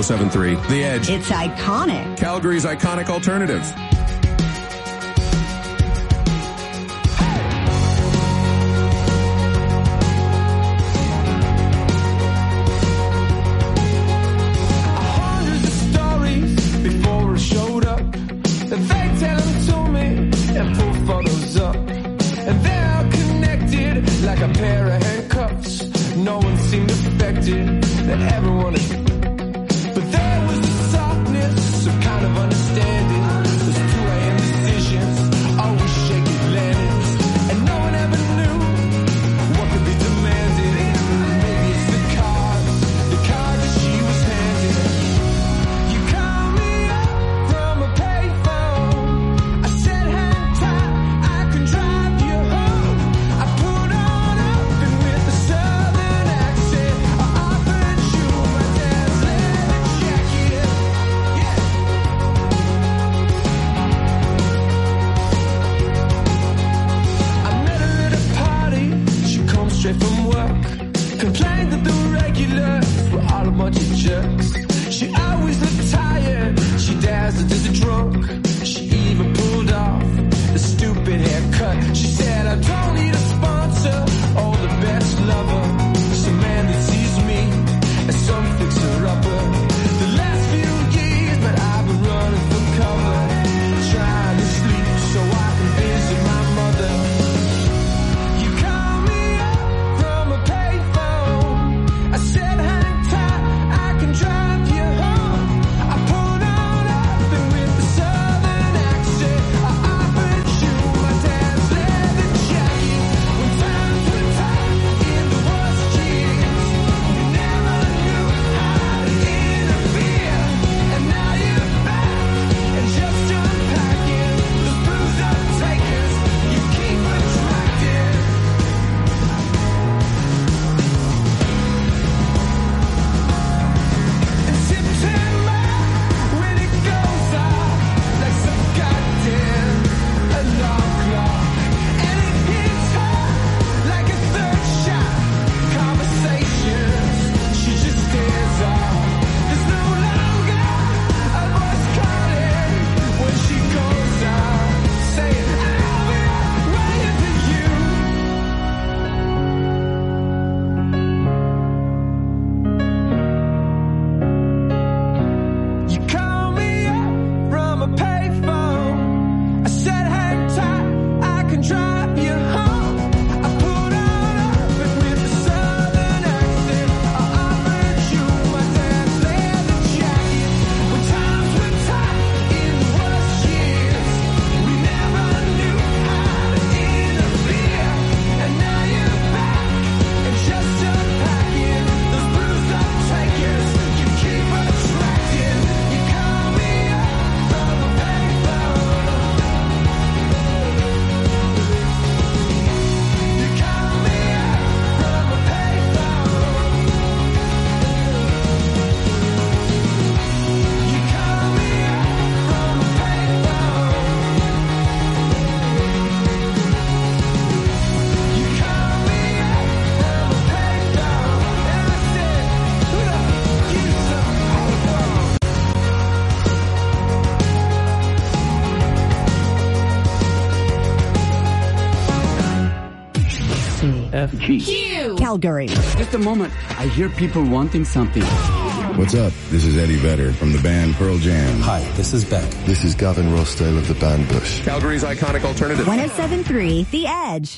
107.3 The Edge. It's iconic. Calgary's iconic alternative. Like a pair of handcuffs, no one seemed affected, that everyone is. But there was a softness, some kind of understanding. Those 2 a.m. decisions, always shaky planets, and no one ever knew what could be demanded. Maybe it's the cards that she was handed. You call me up from a payphone. I said hang tight, I can drive you home. I put on up and with a southern accent, I offered you my dad's leather jacket. Yeah. I met her at a party, she come straight from work. Complained that the regulars were all a bunch of jerks. She always looked tired, she dazzled as a drunk. She even pulled off the stupid haircut. She said, I don't need a sponsor or the best lover, some man that sees me as some fixer-upper. The last few years, but I've been running from cover, trying to sleep so I can visit my mother. You call me up from a payphone. I said hang tight, I can drive you home. I pulled on up and with a southern accent, I offered you my dad's leather jacket. When times were tough in the worst years, you never knew how to interfere. And now you're back and just unpacking the bruised up takers you keep attracting. In September, when it goes off like some goddamn alarm clock, and it hits her like a third shot. Conversations, she just stares off. There's no longer a voice calling when she goes off, saying, I'll be waiting for you. You call me up from a payphone. I said hang tight, I can drive you home. I put on up and with a southern accent, I offered you my dad's leather jacket. When times were tough in the worst years, we never knew how to interfere. And now you're back and just unpacking those bruised up takers you keep attracting. You call me up from a payphone. You call me up from a payphone. You call me up from a payphone. You call me up from a payphone. And I said, who the fuck uses a payphone? CFG. Calgary. Just a moment. I hear people wanting something. What's up? This is Eddie Vedder from the band Pearl Jam. Hi, this is Beck. This is Gavin Rossdale of the band Bush. Calgary's iconic alternative. 107.3 The Edge.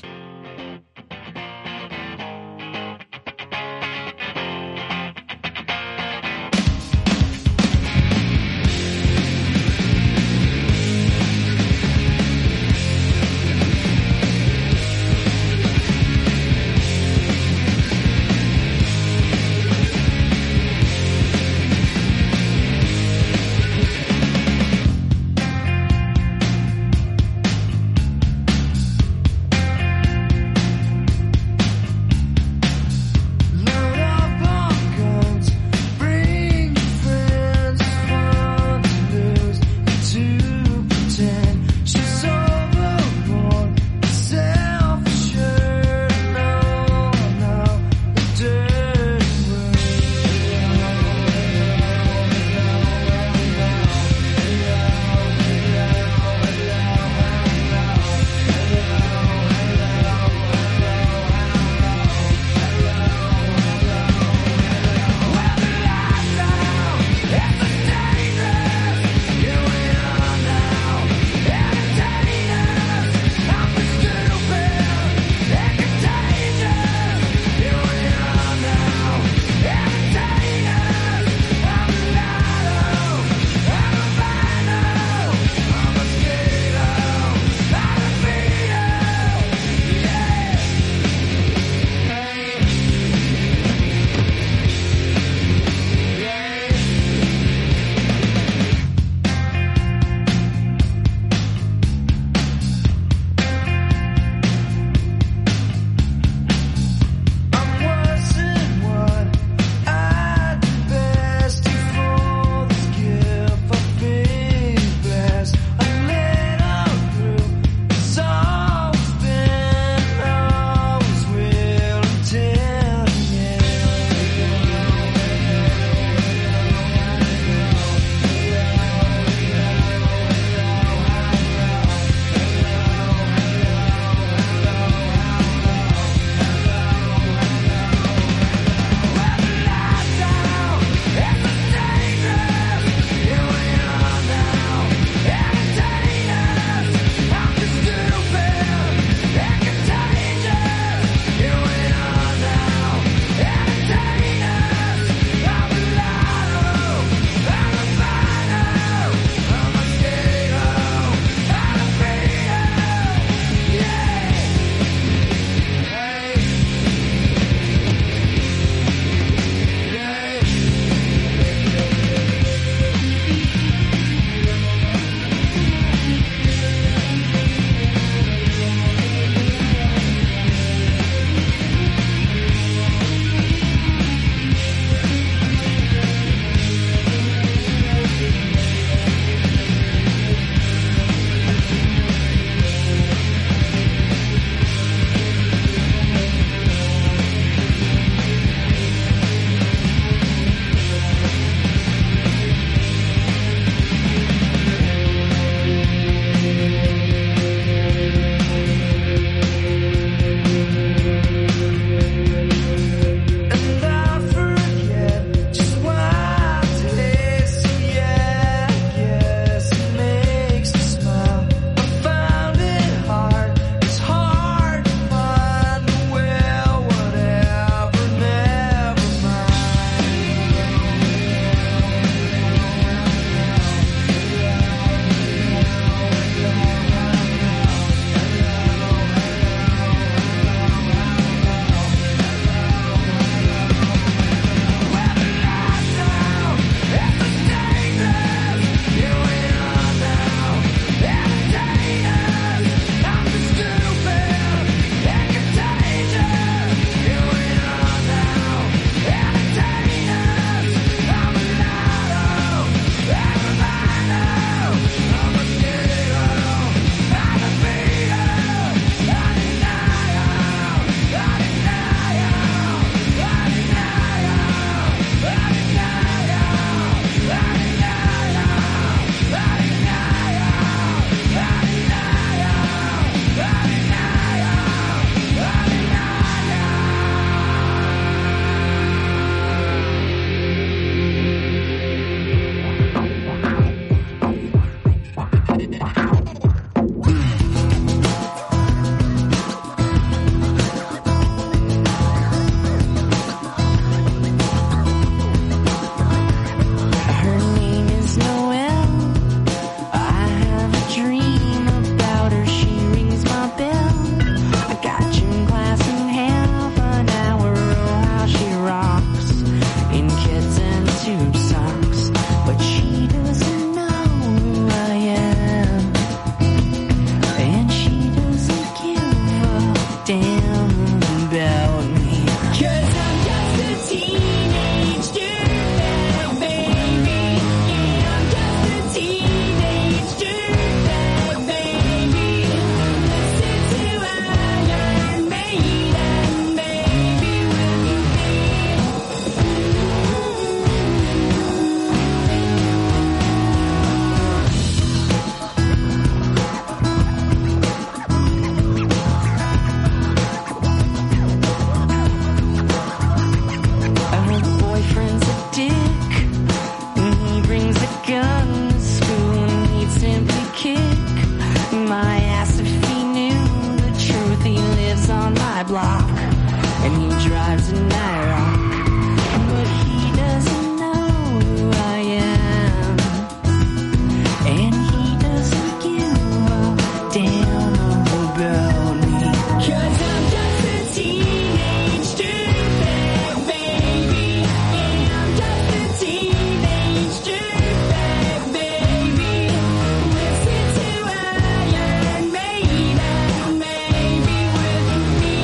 times a naira. But he doesn't know who I am, and he doesn't give a damn about me. 'Cause I'm just a teenage dirtbag baby, and I'm just a teenage dirtbag baby. Listen to Iron Maiden, maybe with me.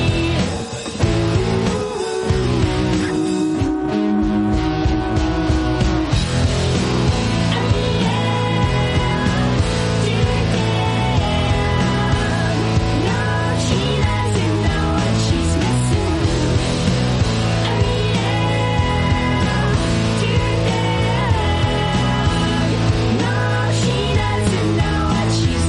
No, she doesn't know what she's missing. No, she doesn't know what she's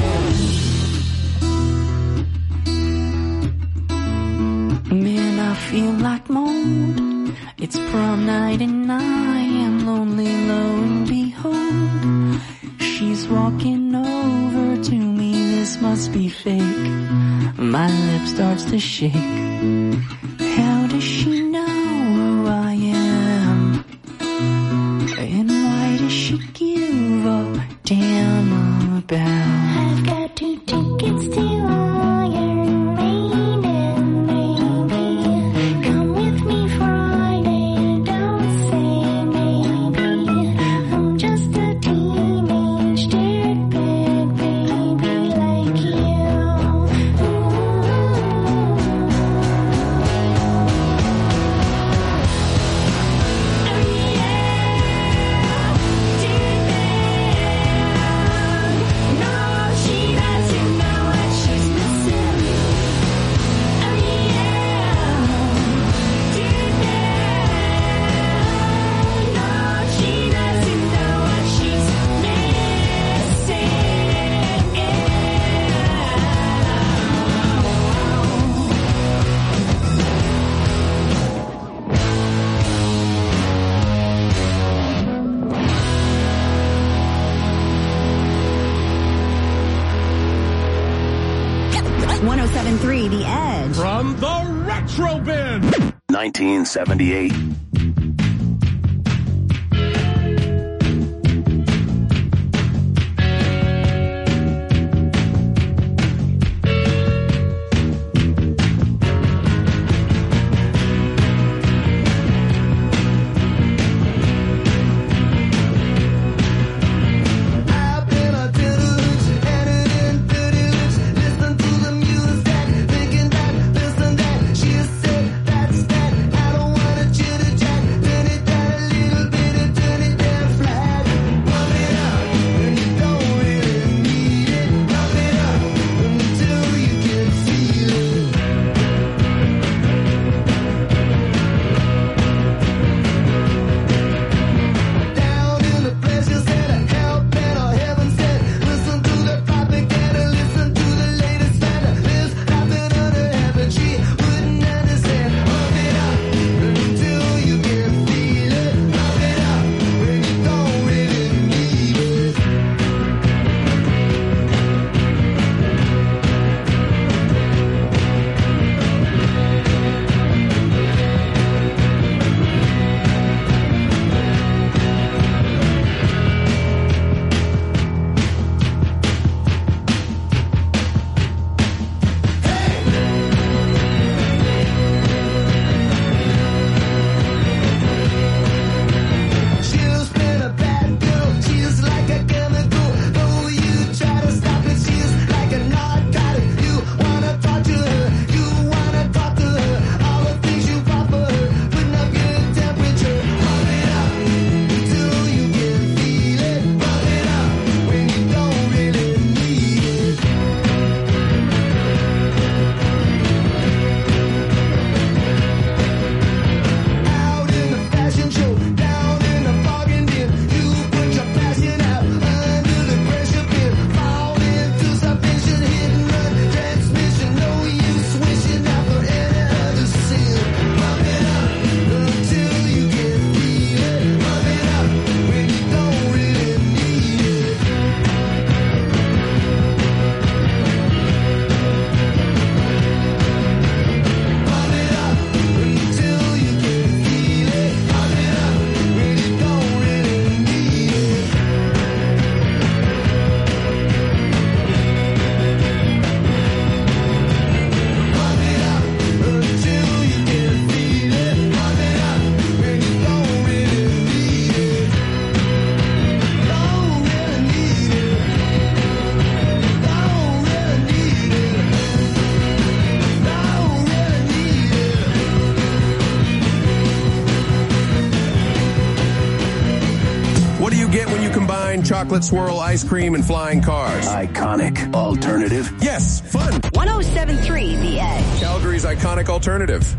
missing. Man, I feel like mold. It's prom night and I am lonely, lo and behold. She's walking over to me, this must be fake. My lip starts to shake. How does she know who I am? And why does she give a damn about? I've got 2 tickets to Iron Maiden, baby. Come with me Friday, don't say maybe. I'm just a teenage dirtbag baby like you. No, she doesn't know what she's missing. No, she doesn't know what she's Missing. 107.3 The Edge. From the Retro Bin. 1978. I've been a deluxe, editing videos, listen to the music, thinking that this and that. She said that's that. I don't wanna chitter chat. chocolate swirl ice cream and flying cars. Iconic alternative. Yes, fun. 107.3 The Edge. Calgary's iconic alternative.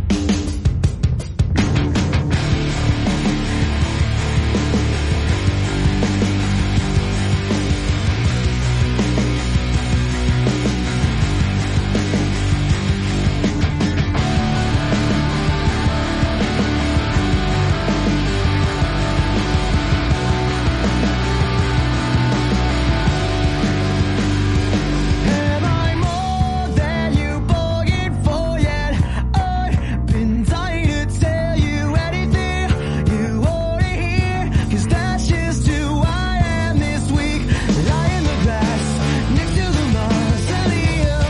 Am I more than you bargained for yet? I've been dying to tell you anything you wanna hear, 'cause that's just who I am this week. Lie in the grass next to the mausoleum.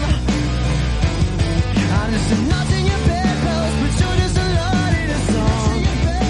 I'm just a knot in your bedpost, but you're just a lot in a song.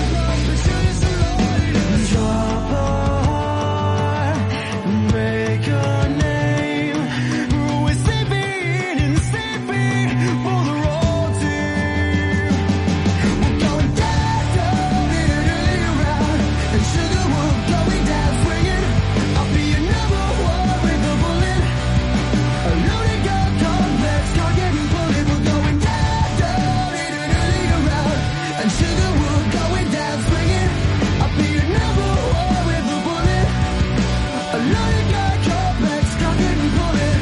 Drop a heart and break your name. We're sleeping and sleeping for the road team. We're going down, down, in and around, and Sugarwood going down swinging. I'll be your number one with a bullet. A loaded gun complex, target and bullet. We're going down, down, in and around, and Sugarwood going down swinging. I'll be your number one with a bullet. A loaded gun complex, target and bullet.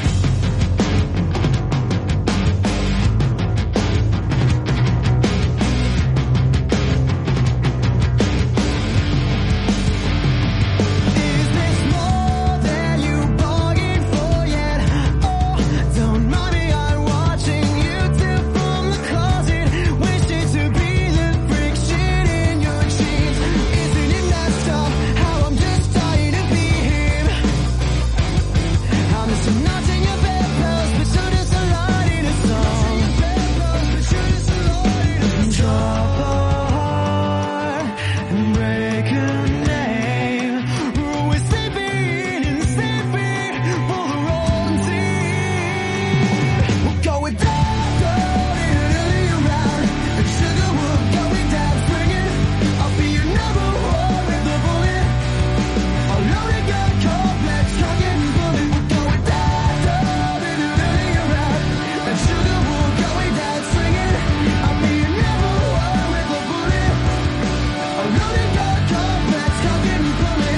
Is this more than you bargained for yet? Oh, don't mind me, I'm watching you two from the closet, wishing to be the friction in your jeans. Isn't it messed up how I'm just dying to be him? I'm just a knot in your bedpost, but you're just a line in a song. Drop a heart and break a name. We're sleeping and sleeping for the wrong team. We're going down, down, in and around, and Sugarwood going down swinging. I'll be your number one with a bullet. A loaded gun complex, target and bullet. We're going down, down, in and around, and Sugarwood going down swinging. I'll be your number one with a bullet. A loaded gun complex, target and bullet.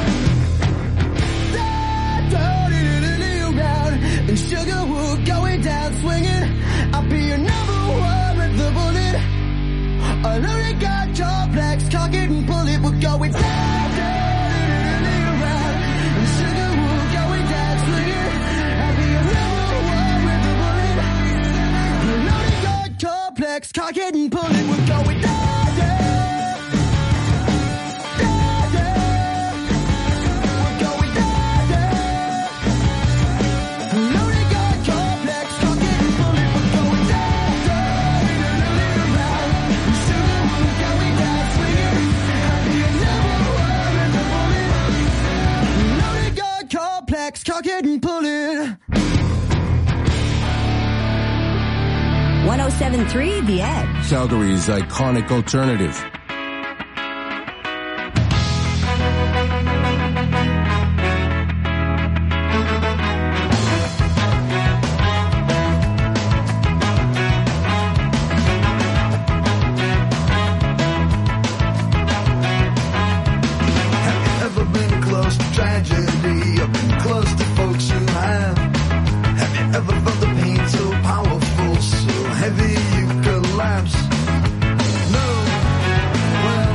Down, down, in and around, and Sugarwood going down swinging. I'll be your number one with the bullet. A loaded gun complex, target and bullet. We're going down, down, in and around, and Sugarwood going down swinging. I'll be your number one with the bullet. A loaded gun complex, target and bullet. We're going down, down, down, down. We're going down, down. A loaded gun complex, target and bullet. We're going down, down, in and around, and Sugarwood going down swinging. I'll be your number one with the bullet. A loaded gun complex, target and bullet. 107.3 The Edge. Calgary's iconic alternative. Have you ever been close to tragedy, or been close to folks who have? Have you ever felt the pain so powerful, so heavy you collapse? No. Well,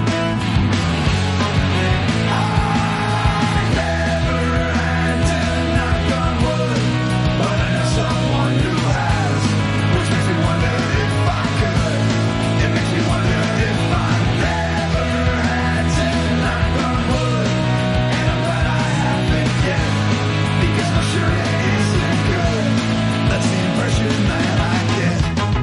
I never had to knock on wood, but I know someone who has, which makes me wonder if I could. It makes me wonder if I never had to knock on wood, and I'm glad I haven't yet, because I'm sure it isn't good. That's the impression that I get.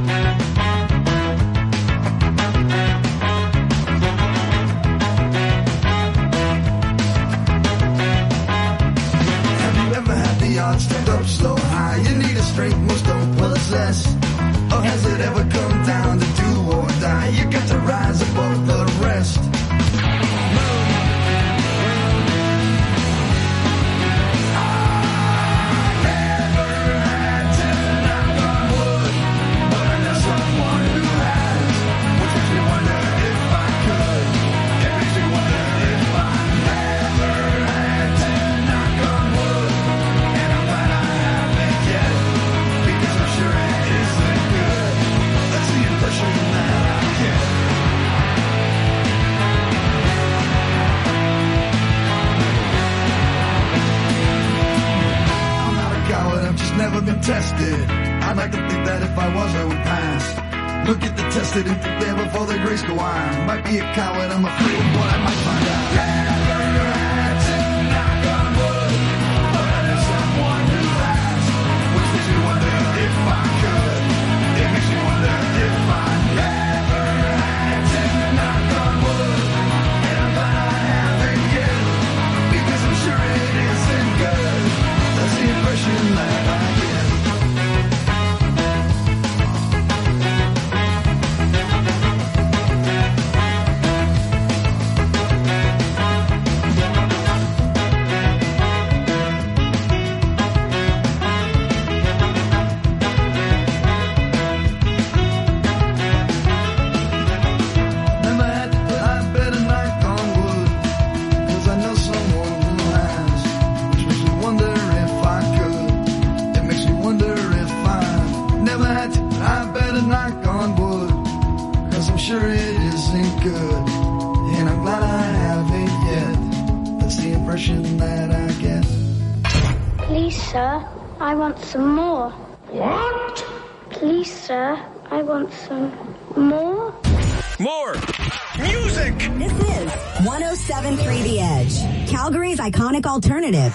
Have you ever had the odds stacked up so high you need a strength most don't possess? Or has it ever come down to do or die? You got to rise above the rest. tested. I'd like to think that if I was, I would pass. Look at the tested and prepare before the grace go on. Might be a coward, I'm afraid of what I might find out. Never had to knock on wood, but I know someone who has, which makes me wonder if I could. It makes me wonder if I never had to knock on wood, and I'm glad I haven't yet, because I'm sure it isn't good. That's the impression that I get. Sure it isn't good, and I'm glad I haven't yet. That's the impression that I get. Please, sir, I want some more. What? Please, sir, I want some more. More music. This is 107.3 The Edge, Calgary's iconic alternative.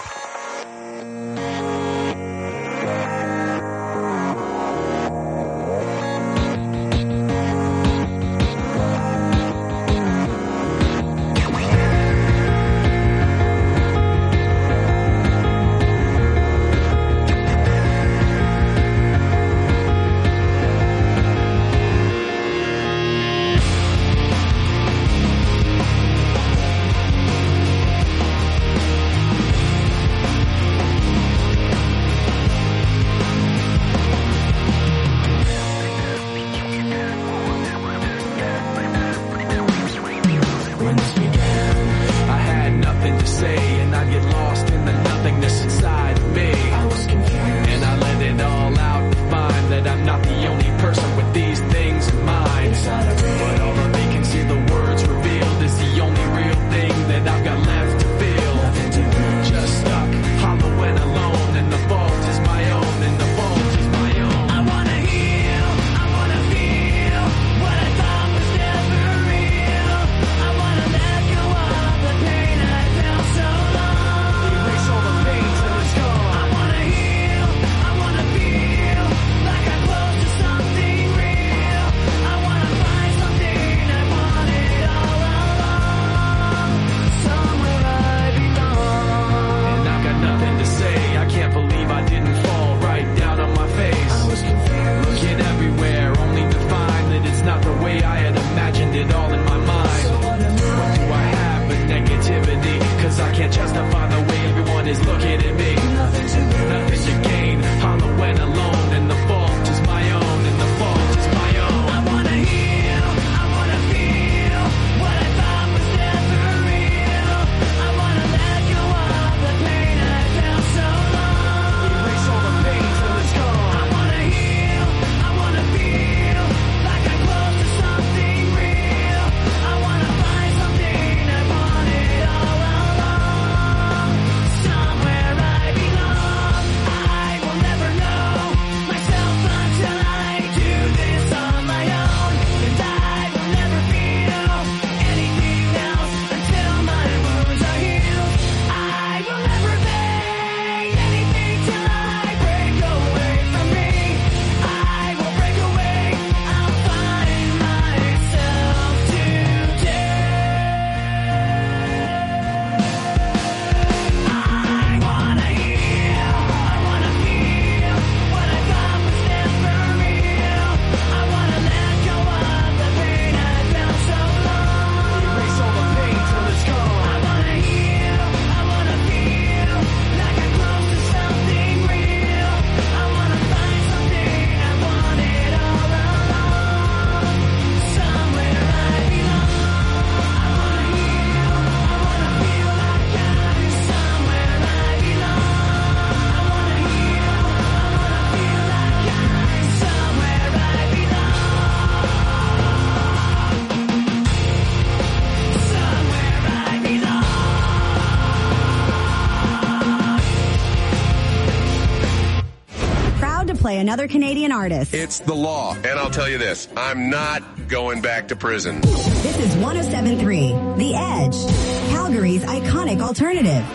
play another Canadian artist. It's the law. And I'll tell you this, I'm not going back to prison. This is 107.3 The Edge, Calgary's iconic alternative.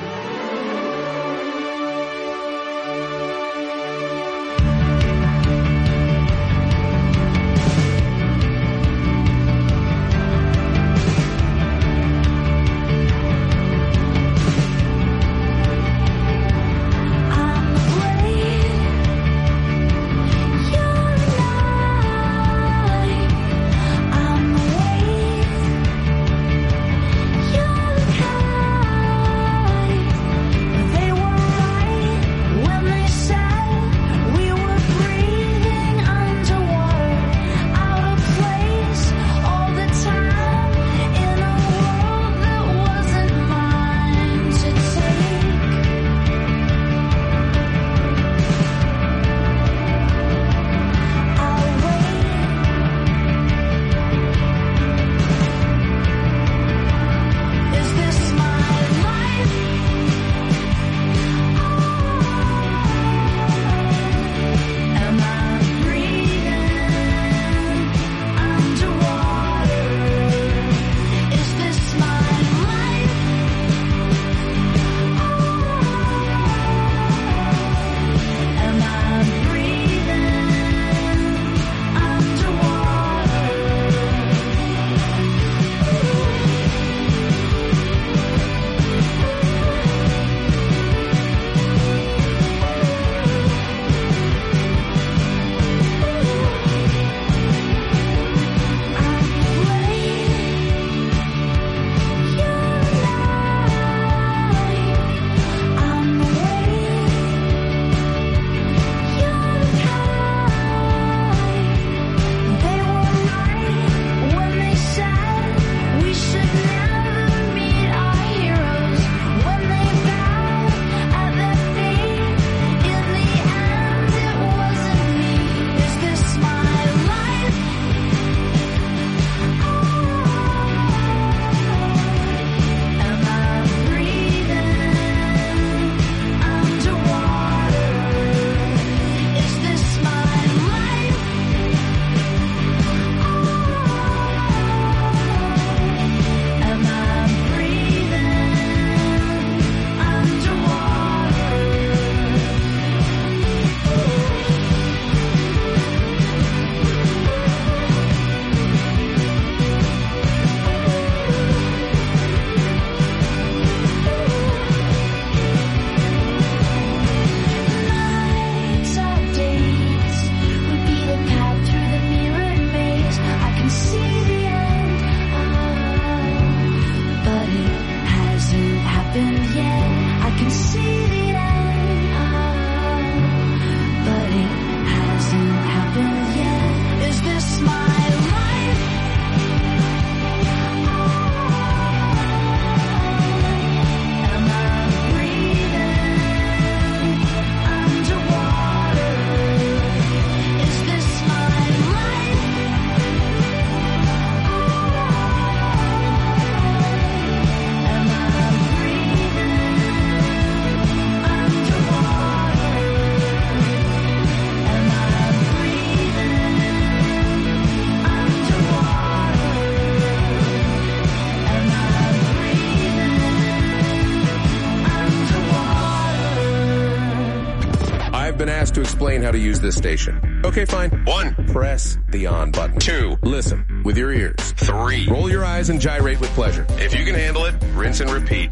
To explain how to use this station. Okay, fine. 1. Press the on button. 2. Listen with your ears. 3. Roll your eyes and gyrate with pleasure. If you can handle it, rinse and repeat.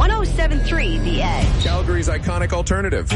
107.3 The Edge, Calgary's iconic alternative.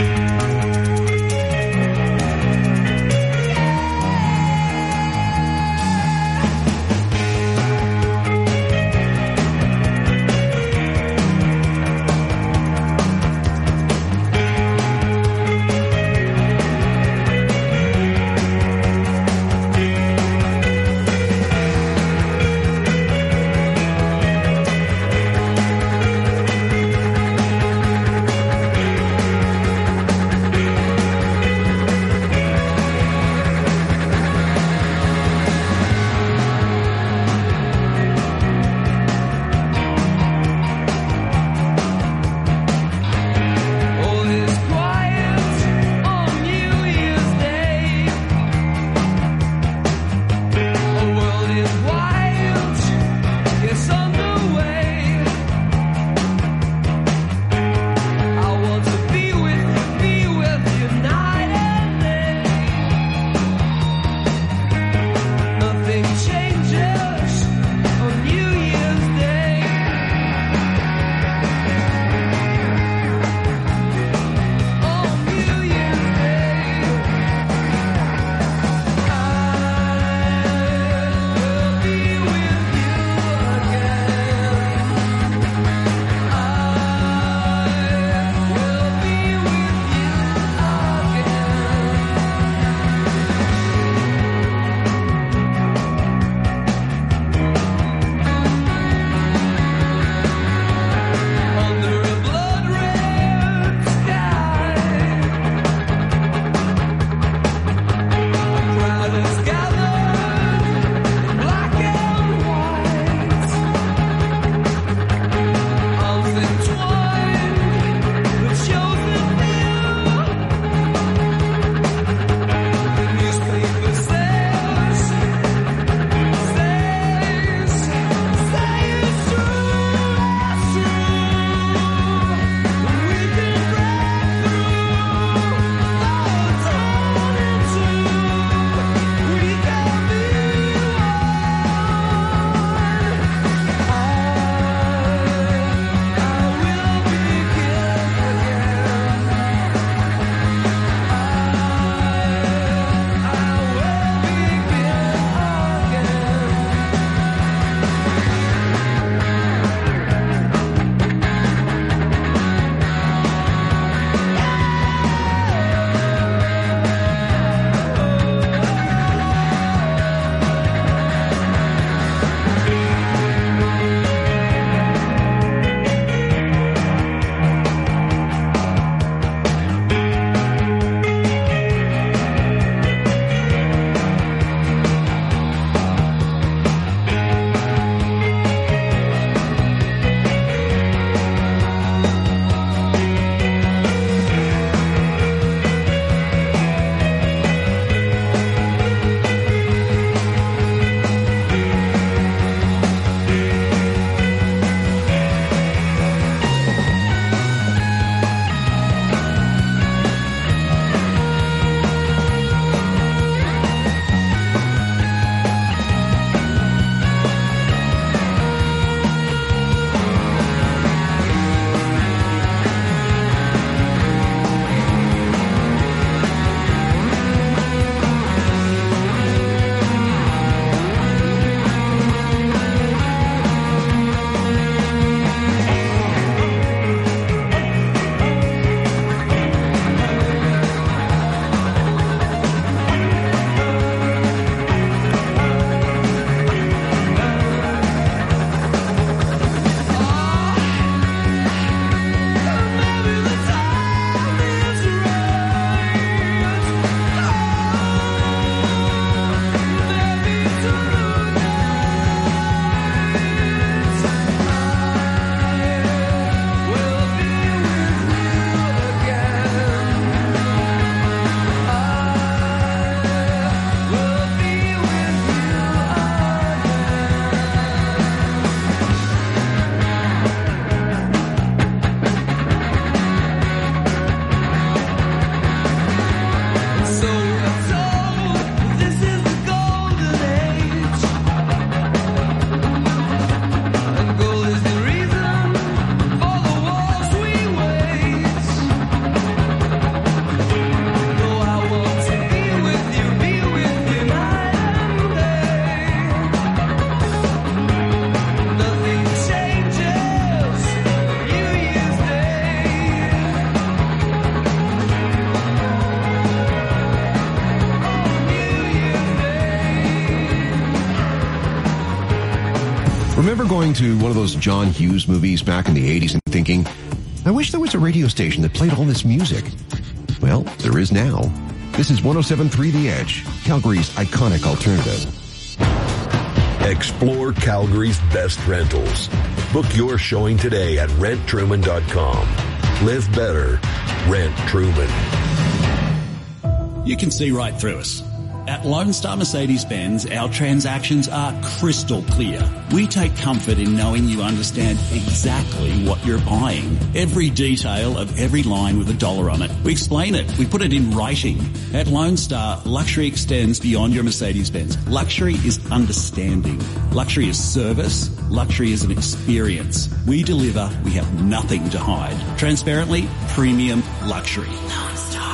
Remember going to one of those John Hughes movies back in the 80s and thinking, I wish there was a radio station that played all this music. Well, there is now. This is 107.3 The Edge, Calgary's iconic alternative. Explore Calgary's best rentals. Book your showing today at renttruman.com. Live better. Rent Truman. You can see right through us. At Lone Star Mercedes-Benz, our transactions are crystal clear. We take comfort in knowing you understand exactly what you're buying. Every detail of every line with a dollar on it. We explain it. We put it in writing. At Lone Star, luxury extends beyond your Mercedes-Benz. Luxury is understanding. Luxury is service. Luxury is an experience. We deliver. We have nothing to hide. Transparently, premium luxury. Lone Star.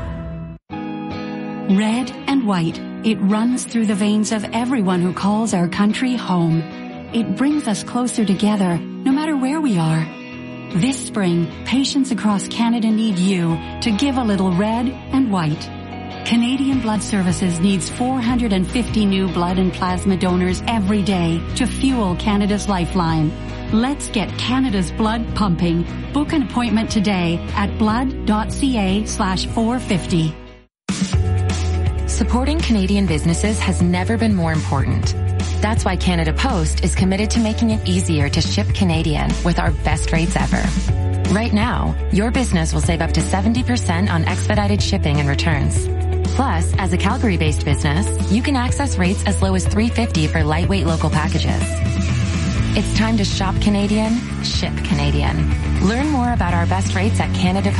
Red and white, it runs through the veins of everyone who calls our country home. It brings us closer together, no matter where we are. This spring, patients across Canada need you to give a little red and white. Canadian Blood Services needs 450 new blood and plasma donors every day to fuel Canada's lifeline. Let's get Canada's blood pumping. Book an appointment today at blood.ca/450. Supporting Canadian businesses has never been more important. That's why Canada Post is committed to making it easier to ship Canadian with our best rates ever. Right now, your business will save up to 70% on expedited shipping and returns. Plus, as a Calgary-based business, you can access rates as low as $3.50 for lightweight local packages. It's time to shop Canadian, ship Canadian. Learn more about our best rates at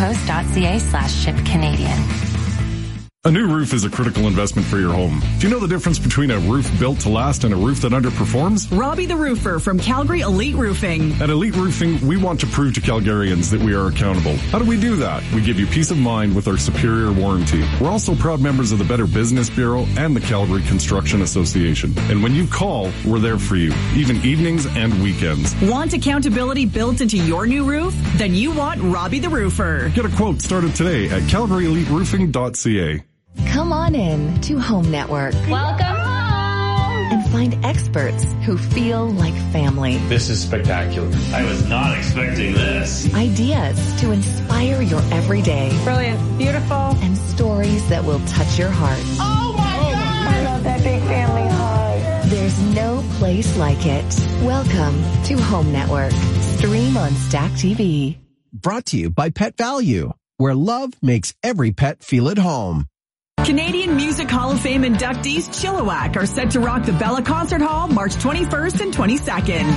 canadapost.ca/shipcanadian. A new roof is a critical investment for your home. Do you know the difference between a roof built to last and a roof that underperforms? Robbie the Roofer from Calgary Elite Roofing. At Elite Roofing, we want to prove to Calgarians that we are accountable. How do we do that? We give you peace of mind with our superior warranty. We're also proud members of the Better Business Bureau and the Calgary Construction Association. And when you call, we're there for you, even evenings and weekends. Want accountability built into your new roof? Then you want Robbie the Roofer. Get a quote started today at calgaryeliteroofing.ca. Come on in to Home Network. Welcome home! And find experts who feel like family. This is spectacular. I was not expecting this. Ideas to inspire your everyday. Brilliant. Beautiful. And stories that will touch your heart. Oh my God! I love that big family hug. There's no place like it. Welcome to Home Network. Stream on Stack TV. Brought to you by Pet Value, where love makes every pet feel at home. Canadian Music Hall of Fame inductees Chilliwack are set to rock the Bella Concert Hall March 21st and 22nd.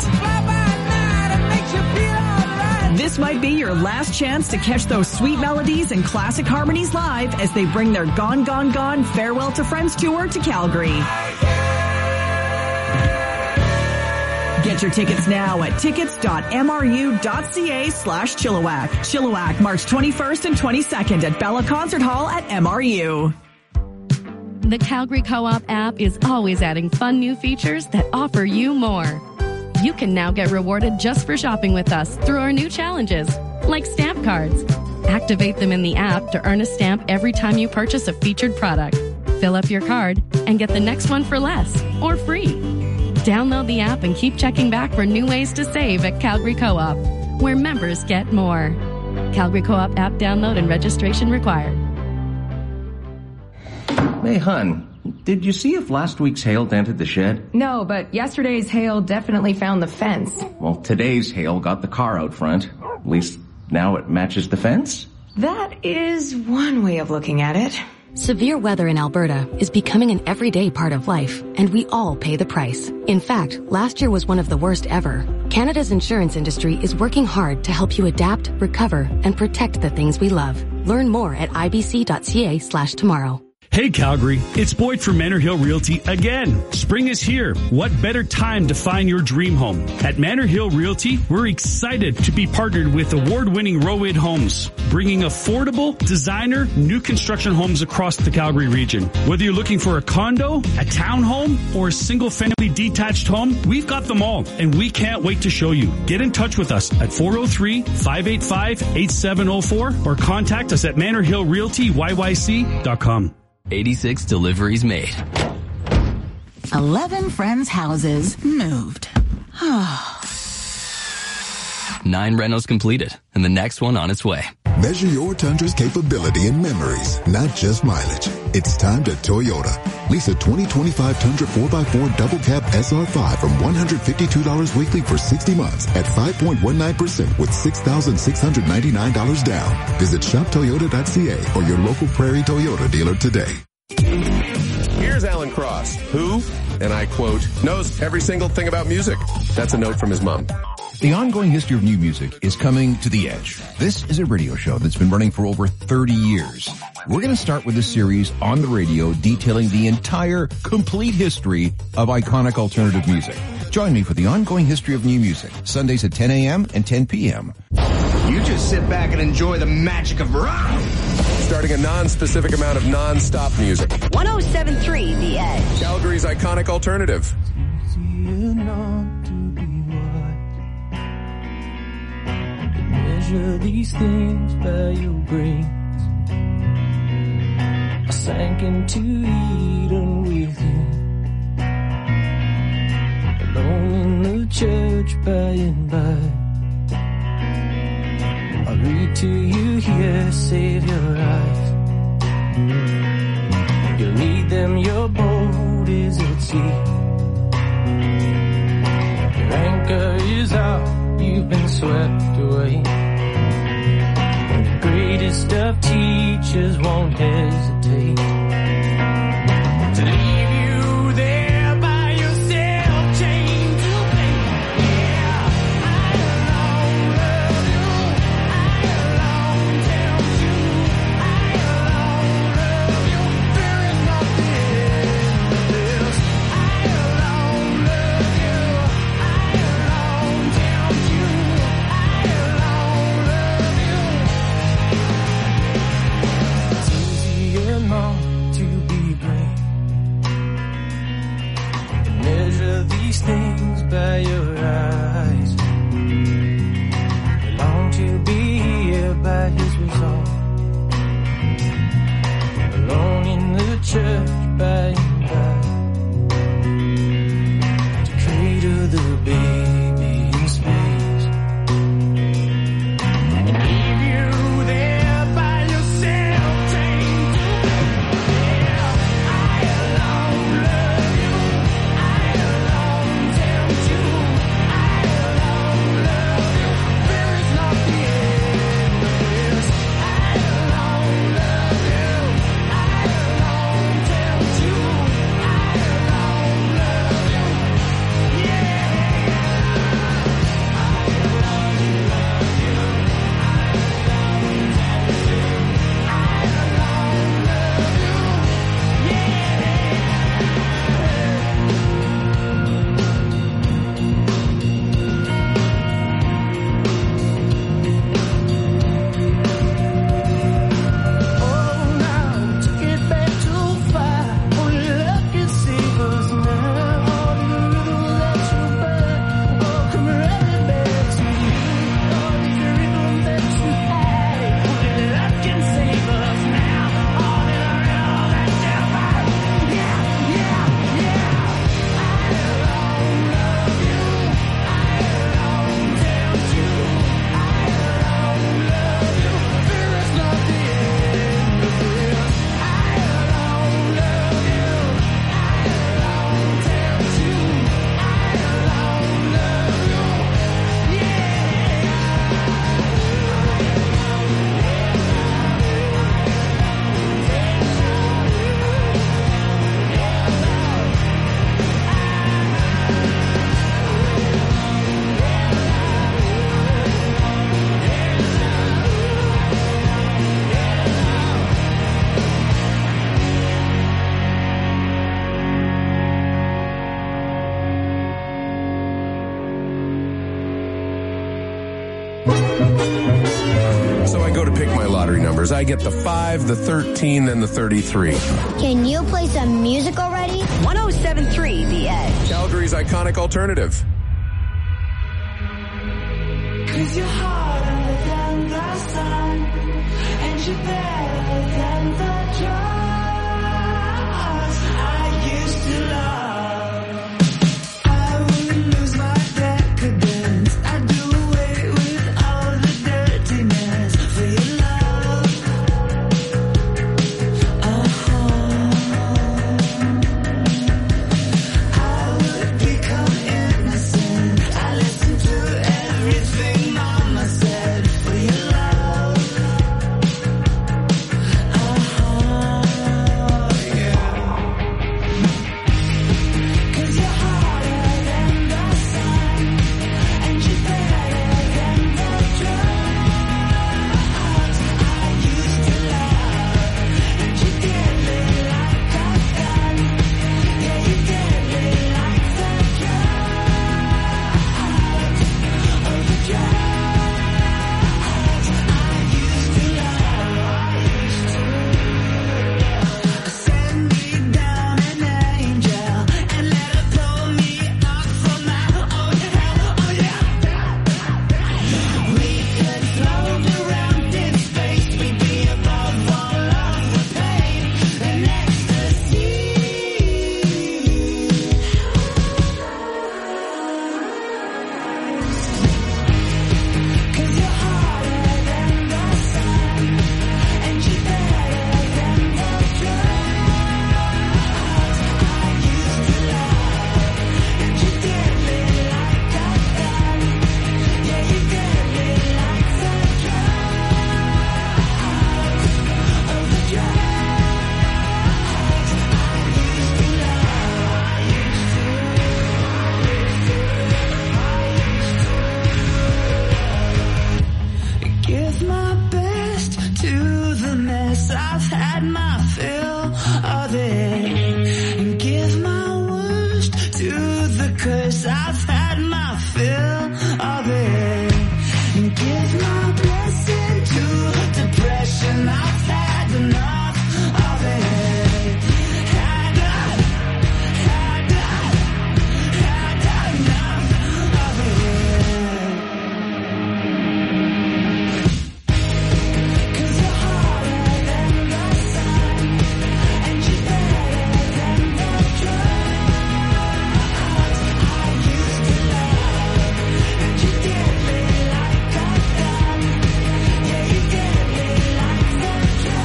This might be your last chance to catch those sweet melodies and classic harmonies live as they bring their Gone, Gone, Gone Farewell to Friends tour to Calgary. Get your tickets now at tickets.mru.ca/Chilliwack. Chilliwack, March 21st and 22nd at Bella Concert Hall at MRU. The Calgary Co-op app is always adding fun new features that offer you more. You can now get rewarded just for shopping with us through our new challenges, like stamp cards. Activate them in the app to earn a stamp every time you purchase a featured product. Fill up your card and get the next one for less or free. Download the app and keep checking back for new ways to save at Calgary Co-op, where members get more. Calgary Co-op app download and registration required. Hey, hun, did you see if last week's hail dented the shed? No, but yesterday's hail definitely found the fence. Well, today's hail got the car out front. At least now it matches the fence. That is one way of looking at it. Severe weather in Alberta is becoming an everyday part of life, and we all pay the price. In fact, last year was one of the worst ever. Canada's insurance industry is working hard to help you adapt, recover, and protect the things we love. Learn more at ibc.ca/tomorrow. Hey Calgary, it's Boyd from Manor Hill Realty again. Spring is here. What better time to find your dream home? At Manor Hill Realty, we're excited to be partnered with award-winning Roid Homes, bringing affordable, designer, new construction homes across the Calgary region. Whether you're looking for a condo, a townhome, or a single-family detached home, we've got them all, and we can't wait to show you. Get in touch with us at 403-585-8704 or contact us at manorhillrealtyyyc.com. 86 deliveries made. 11 friends' houses moved. 9 rentals completed, and the next one on its way. Measure your Tundra's capability in memories, not just mileage. It's time to Toyota. Lease a 2025 Tundra 4x4 double cab SR5 from $152 weekly for 60 months at 5.19% with $6,699 down. Visit shoptoyota.ca or your local Prairie Toyota dealer today. Here's Alan Cross, who, and I quote, knows every single thing about music. That's a note from his mom. The ongoing history of new music is coming to the edge. This is a radio show that's been running for over 30 years. We're going to start with a series on the radio detailing the entire, complete history of iconic alternative music. Join me for the ongoing history of new music, Sundays at 10 a.m. and 10 p.m. You just sit back and enjoy the magic of rock. Starting a non-specific amount of non-stop music. 107.3 The Edge. Calgary's iconic alternative. Measure these things by your grace. I sank into Eden with you, alone in the church by and by. I read to you here, save your eyes. You lead them, your boat is at sea. Your anchor is out, you've been swept away. The greatest of teachers won't hesitate to leave you there by yourself, chained to faith. Yeah, I alone love you. I alone tell you. I alone love you. There is nothing else. I alone love you. I alone tell you. I alone love you. It's easier not to be great. Measure these things by your eyes. You long to be here by his resolve. Alone in the church by and by. To cradle the baby in space. And leave you there by yourself, chained to faith. Yeah, I alone love you. I alone tell you. I alone love you. There is nothing else. I alone love you. I alone tell you. I alone love you. Yeah. Oh, now take it back too far. Only love can save us now. All the rhythm that you burn, oh, come running back to you. All the rhythm that you had, only love can save us now. All the rhythm that you burn, yeah, yeah, yeah. I alone love you. I alone tell you. I alone love you. There is nothing else. I alone love you. I alone tell you. I alone love you. So I go to pick my lottery numbers. I get the 5, the 13, and the 33. Can you play some music already? 107.3 The Edge. Calgary's iconic alternative. Cause you're harder than the sun, and you're better than the drugs I used to love. I wouldn't lose my day. I've had my fill of it. And give my worst to the curse. I've had my fill of it. And give my blessing to depression. I've had enough of it. Had enough of it. 'Cause you're harder than the sun, and you're better than the drugs I used to love. And you get me like a gun. Yeah, you get me like the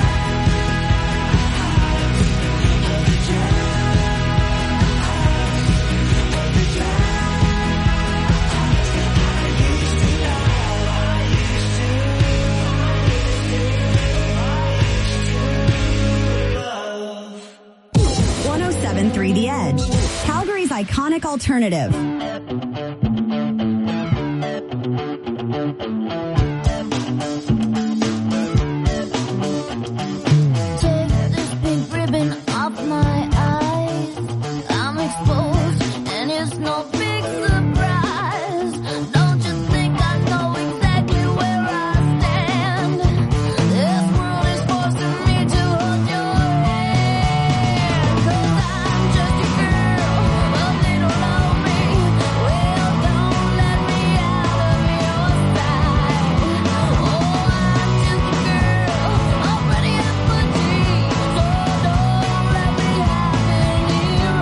I 107.3 The Edge, Calgary's iconic alternative. Take this pink ribbon off my eyes. I'm exposed, and it's no big surprise. Don't you think I know exactly where I stand? This world is forcing me to hold your hand. 'Cause I'm just a girl, but they don't know me. Well, don't let me out of your sight. Oh, I'm just a girl, already at my knees. So don't let me have any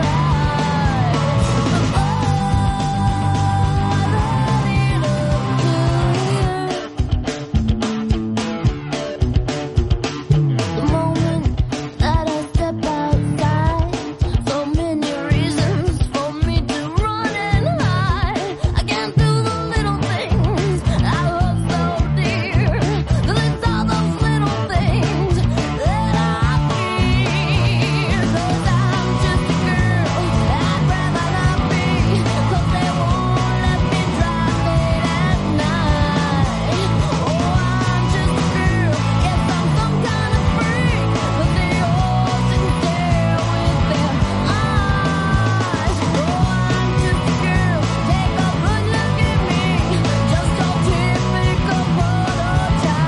The moment that I step outside, so many reasons for me to run and hide. I can't do the little things I love so dear. It's all those little things that I fear. 'Cause I'm just a girl, I'd rather not be. 'Cause they won't let me drive late at night. Oh, I'm just a girl, guess I'm some kind of freak. But they all sit there with their eyes. Oh, I'm just a girl, take a good look at me. Just so typical prototype.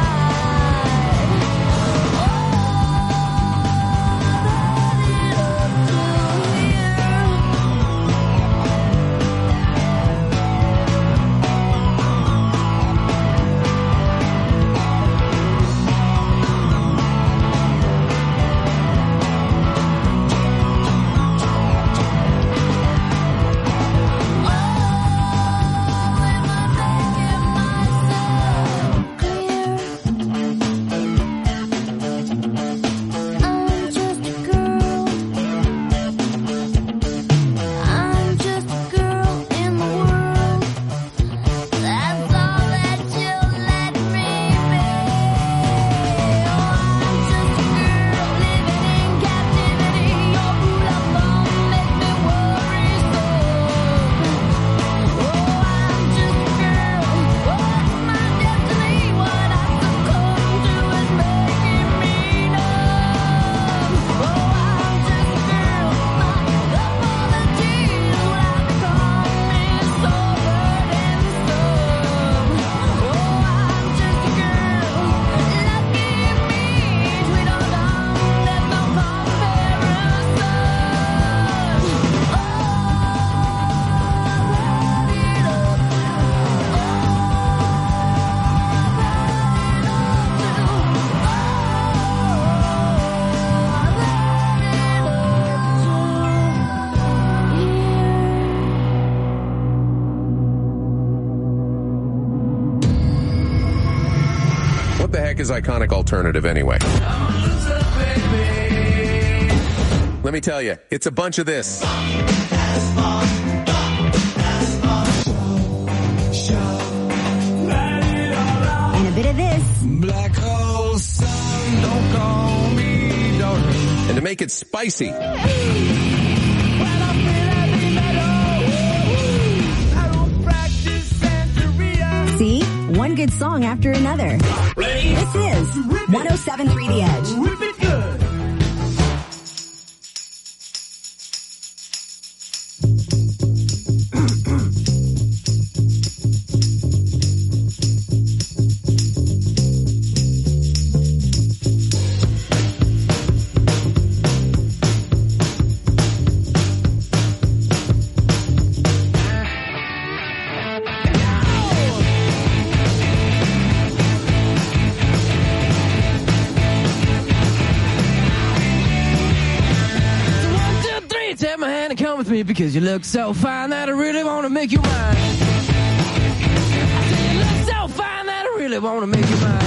I'm just a girl in the world. That's all that you'll let me be. Oh, I'm just a girl living in captivity. Your rule of law makes me worry so. Oh, I'm just a girl. What's my destiny? What I succumb to is making me numb. Oh, I'm just a girl. My apologies when I become is so burdensome. Oh, I'm just a girl. Lucky me, sweet old dawn, there's no comparison. What the heck is iconic alternative anyway? Let me tell you, it's a bunch of this. And a bit of this. Black hole sun, don't call me daughter. And to make it spicy, See? One good song after another. This is 107.3 The Edge. with me because you look so fine that I really want to make you mine. I say you look so fine that I really want to make you mine.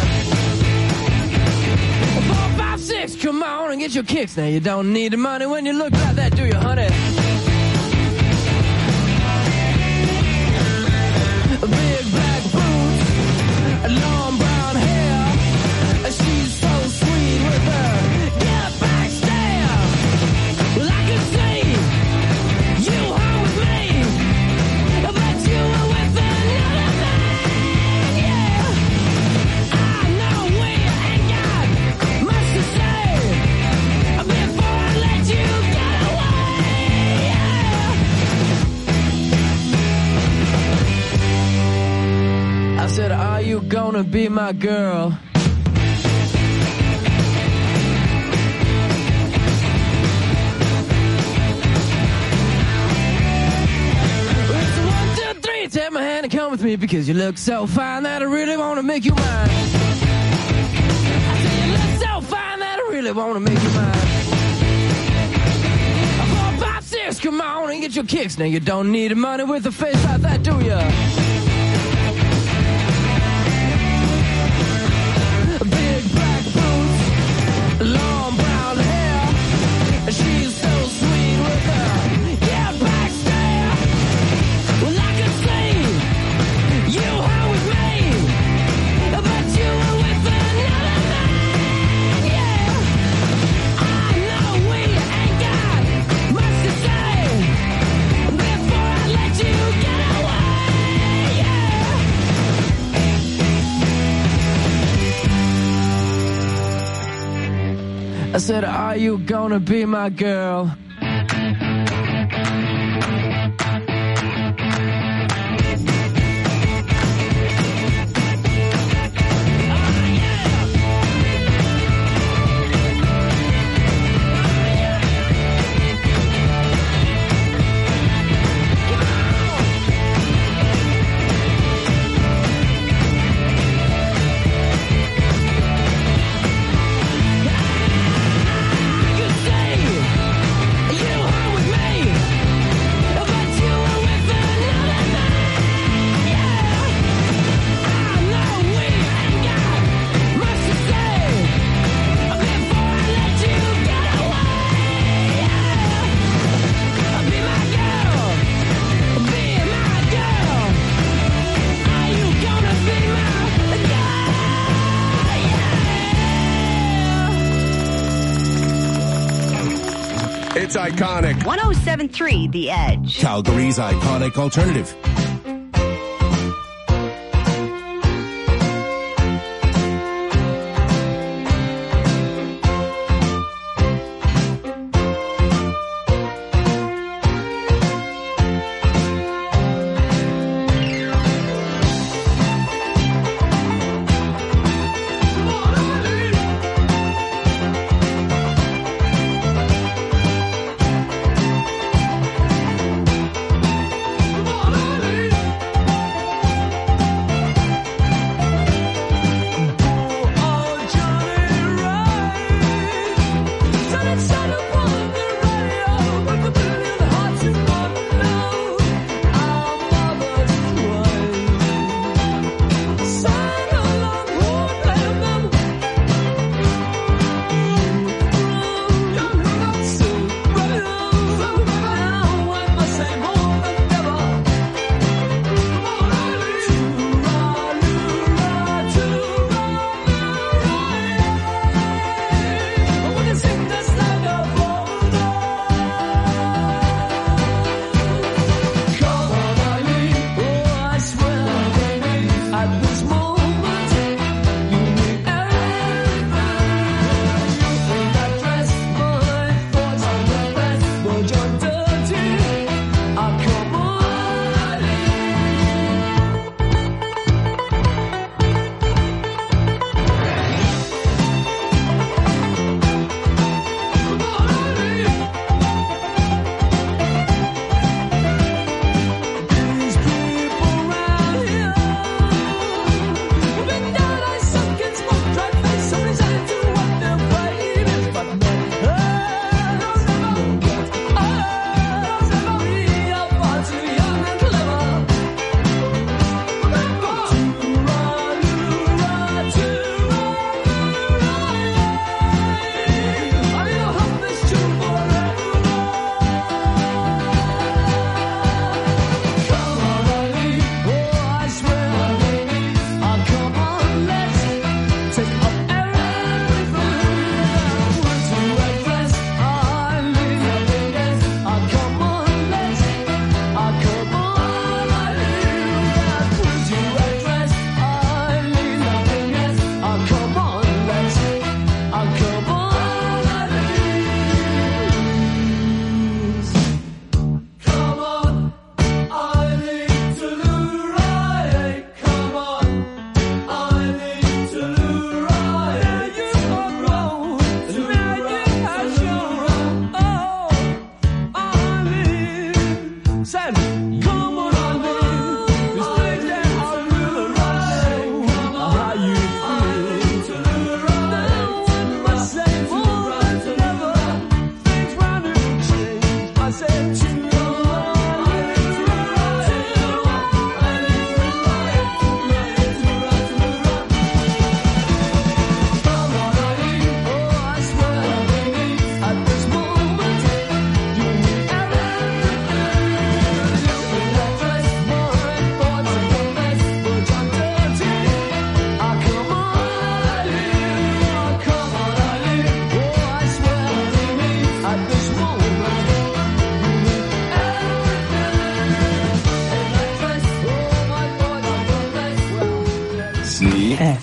4, 5, 6, come on and get your kicks. Now you don't need the money when you look like that, do you, honey? Big black boots, long brown hair. She's so sweet with her get back stare. Well, I can see you home with me, but you were with another man, yeah. I know we ain't got much to say before I let you get away, yeah. I said, are you gonna be my girl? Take my hand and come with me because you look so fine that I really want to make you mine. I say you look so fine that I really want to make you mine. 4, 5, 6, come on and get your kicks. Now you don't need money with a face like that, do ya? Big black boots, long brown hair. She's so sweet with her get back stare. Well, I can see you home with me, but you were with another man, yeah. I know we ain't got much to say before I let you get away, yeah. I said, are you gonna be my girl? It's iconic. 107.3 The Edge. Calgary's iconic alternative.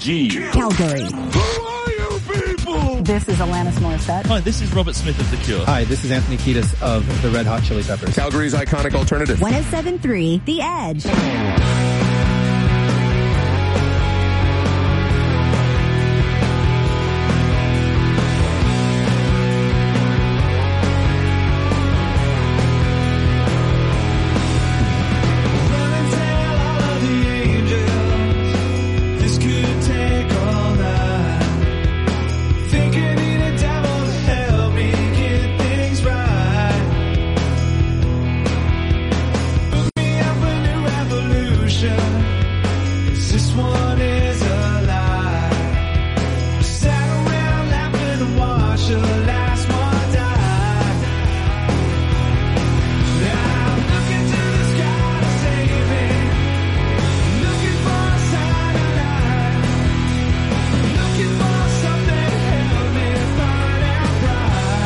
KG. Calgary. This is Alanis Morissette. Hi, this is Robert Smith of The Cure. Hi, this is Anthony Kiedis of the Red Hot Chili Peppers. Calgary's iconic alternative. 107.3 The Edge.